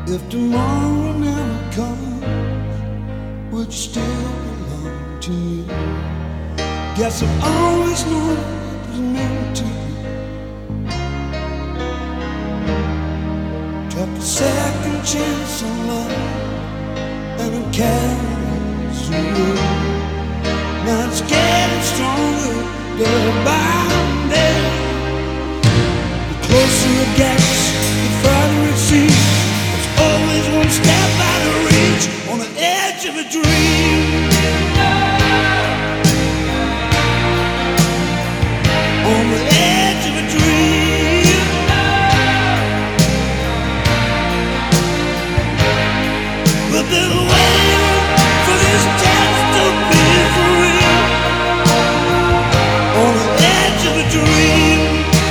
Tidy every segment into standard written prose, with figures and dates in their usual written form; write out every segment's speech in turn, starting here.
If tomorrow never comes, would you still belong to me? Guess I've always known it was meant to be. Took a second chance on love, and I'm carries away. Now it's getting stronger day by day. The closer it gets, the farther it seems. Always one step out of reach, on the edge of a dream. On the edge of a dream. We've been waiting for this chance to be for real. On the edge of a dream.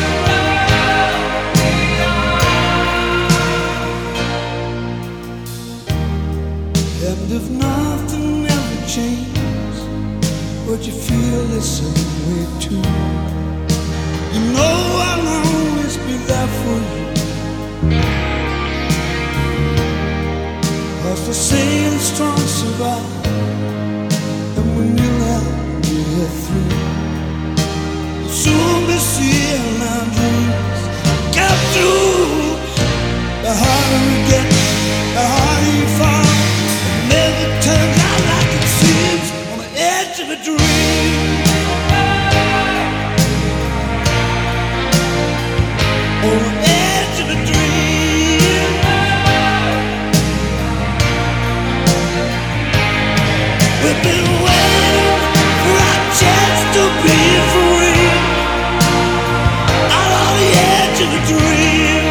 And if nothing ever changes, would you feel the same way too? You know I'll always be there for you. 'Cause the saying strong survive, and when you let me get through, you'll soon be seeing our dreams come true. The harder we get, the harder you fall. Never turns out like it seems, on the edge of a dream. On the edge of a dream. We've been waiting for our chance to be free. Out on the edge of a dream.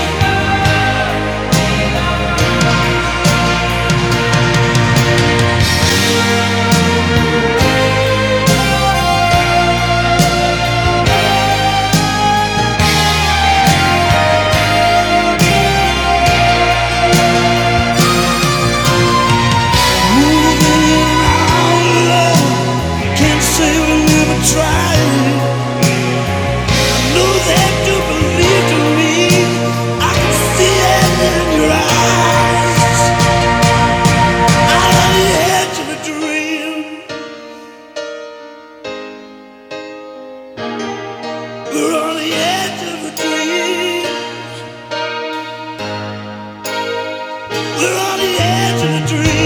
We're on the edge of a dream. We're on the edge of a dream.